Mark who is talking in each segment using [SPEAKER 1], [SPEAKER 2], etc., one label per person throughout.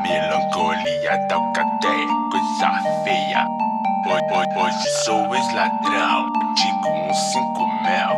[SPEAKER 1] melancolia da cadeia, coisa feia. Hoje sou ex-ladrão, digo 5 mel,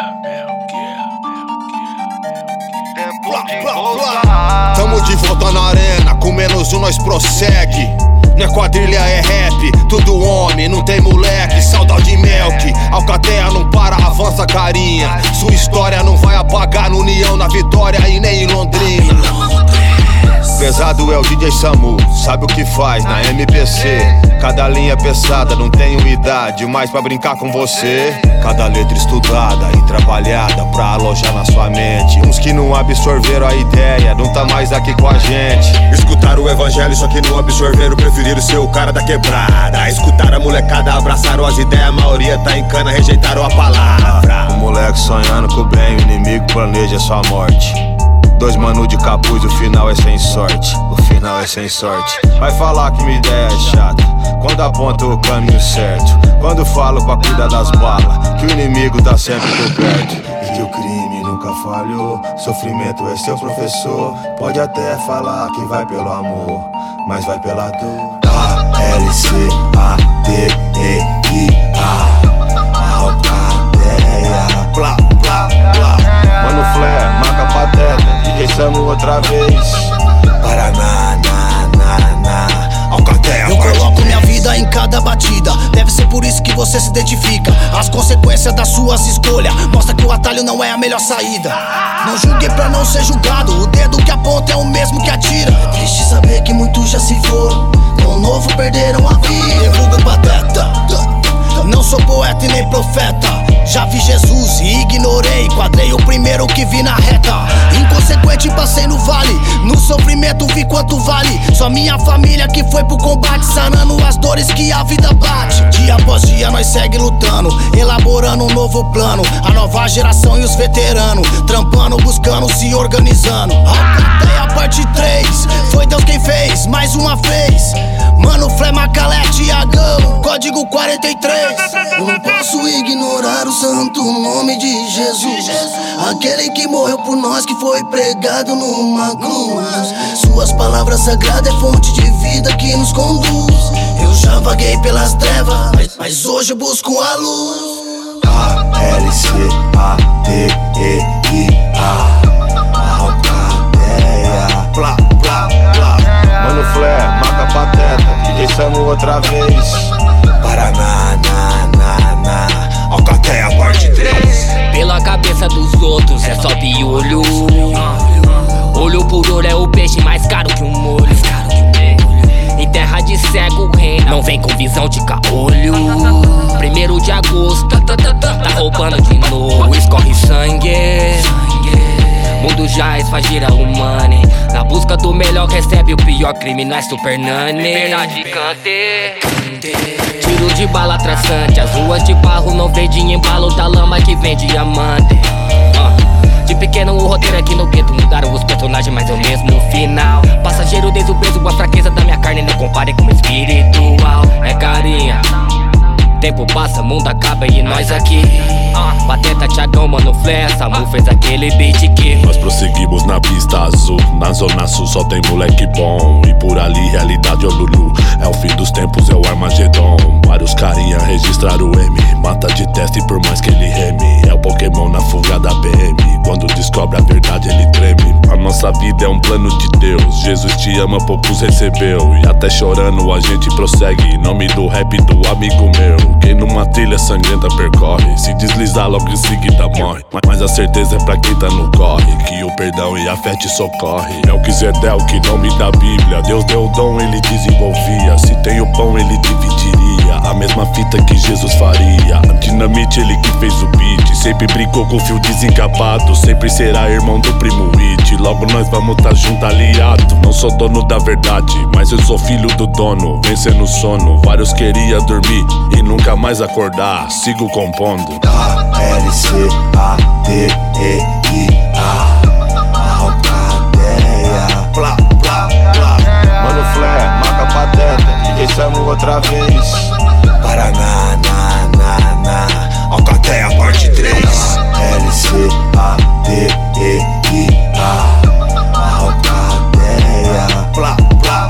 [SPEAKER 1] tempo de voltar.
[SPEAKER 2] Tamo de volta na arena, com menos um nós prossegue. Não é quadrilha, é rap, tudo homem, não tem moleque. Saudade Melk, Alcateia não para, avança carinha. Sua história não vai apagar no União, na Vitória e nem em Londrina. Pesado é o DJ Samu, sabe o que faz na MPC. Cada linha pesada, não tenho idade mais pra brincar com você. Cada letra estudada e trabalhada pra alojar na sua mente. Uns que não absorveram a ideia, não tá mais aqui com a gente.
[SPEAKER 3] Escutaram o evangelho, só que não absorveram, preferiram ser o cara da quebrada. Escutaram a molecada, abraçaram as ideias, a maioria tá em cana, rejeitaram a palavra.
[SPEAKER 2] O moleque sonhando com o bem, o inimigo planeja sua morte. Dois mano de capuz, o final é sem sorte. O final é sem sorte. Vai falar que minha ideia é chata quando aponta o caminho certo. Quando falo pra cuidar das balas, que o inimigo tá sempre por perto. E que o crime nunca falhou, sofrimento é seu professor. Pode até falar que vai pelo amor, mas vai pela dor. A-L-C-A-D-E-I-A Alcateia, plá, plá, plá. Mano Flare, marca pateta, DJ Samu outra vez. Paraná, Alcateia.
[SPEAKER 4] Eu coloco minha vida em cada batida, deve ser por isso que você se identifica. As consequências das suas escolhas mostra que o atalho não é a melhor saída. Não julgue pra não ser julgado, o dedo que aponta é o mesmo que atira. É triste saber que muitos já se foram, com o novo perderam a vida. Divulga pateta, não sou poeta e nem profeta. Já vi Jesus e ignorei, quadrei o primeiro que vi na reta. Inconsequente passei no vale, no sofrimento vi quanto vale. Só minha família que foi pro combate, sanando as dores que a vida bate. Dia após dia nós segue lutando, elaborando um novo plano. A nova geração e os veteranos, trampando, buscando, se organizando. Alcateia parte 3, foi Deus quem fez, mais uma vez. Mano Flare, Macalete, Agão, código 43. Eu não posso ignorar o santo nome de Jesus, aquele que morreu por nós, que foi pregado numa cruz. Suas palavras sagradas é fonte de vida que nos conduz. Eu já vaguei pelas trevas, mas hoje eu busco a luz.
[SPEAKER 2] A-L-C-A-D-E-I-A Alcateia, plá, plá, plá. Mano Flare, marca pateta, DJ Samu outra vez. Paraná, Alcateia parte 3.
[SPEAKER 5] Pela cabeça dos outros é só piolho. Olho por olho é o peixe mais caro que um molho. Em terra de cego reina, não vem com visão de caolho. 1º de agosto, tá roubando de novo. Escorre sangue, mundo já esfagira o money. Na busca do melhor recebe o pior crime, nós super nani. Verdade cante, tiro de bala traçante. As ruas de barro não vende embalo da lama que vem diamante. De pequeno o roteiro aqui no gueto, mudaram os personagens, mas é o mesmo final. Passageiro desde o peso, a fraqueza da minha carne não compare com o espiritual. É carinha, tempo passa, mundo acaba e nós aqui. Pateta, Thiagão, Mano Flare, Samu fez aquele beat que
[SPEAKER 6] nós prosseguimos na pista azul. Na zona sul só tem moleque bom, e por ali realidade é o Lulu. É o fim dos tempos, é o Armagedon. Vários carinha registraram o M, mata de teste por mais que ele reme. É o Pokémon na fuga da BM, quando descobre a verdade ele treme. A nossa vida é um plano de Deus, Jesus te ama, poucos recebeu. E até chorando a gente prossegue, em nome do rap do amigo meu. Quem numa trilha sangrenta percorre, se deslizar logo em seguida morre. Mas a certeza é pra quem tá no corre, que o perdão e a fé te socorre. É o que Zedel, que nome da Bíblia. Deus deu o dom, ele desenvolvia. Se tem o pão, ele dividiria. A mesma fita que Jesus faria. A dinamite, ele que fez o beat. Sempre brincou com o fio desencapado, sempre será irmão do primo It. Logo nós vamos tá junto, aliado. Não sou dono da verdade, mas eu sou filho do dono. Vencendo o sono, vários queria dormir e nunca mais acordar. Sigo compondo.
[SPEAKER 2] A-L-C-A-D-E-I-A Alcateia, plá, plá, plá. Mano Flare, marca pateta, DJ Samu outra vez. Paraná, Alcateia parte 3. L-C-A-D-E-I-A Alcateia, plá, plá,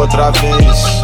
[SPEAKER 3] outra vez.